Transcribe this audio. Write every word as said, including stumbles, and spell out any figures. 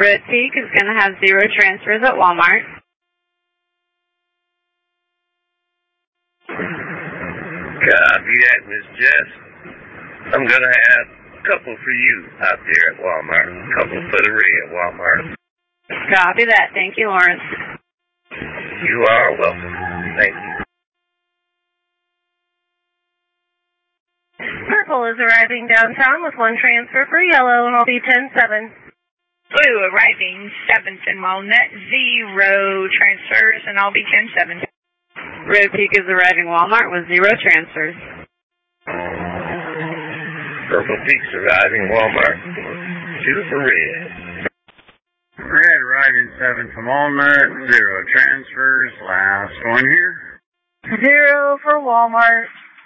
Red Peak is going to have zero transfers at Walmart. Copy that, Miss Jess. I'm going to have a couple for you out there at Walmart. A couple for the red at Walmart. Copy that. Thank you, Lawrence. You are welcome. Thank you. Purple is arriving downtown with one transfer for yellow, and I'll be ten seven. Blue arriving seventh in Walnut, zero transfers, and I'll be ten seven. Red Peak is arriving Walmart with zero transfers. Purple Peak's arriving Walmart. Two for red. Red arriving seven from Walmart, zero transfers. Last one here. Zero for Walmart.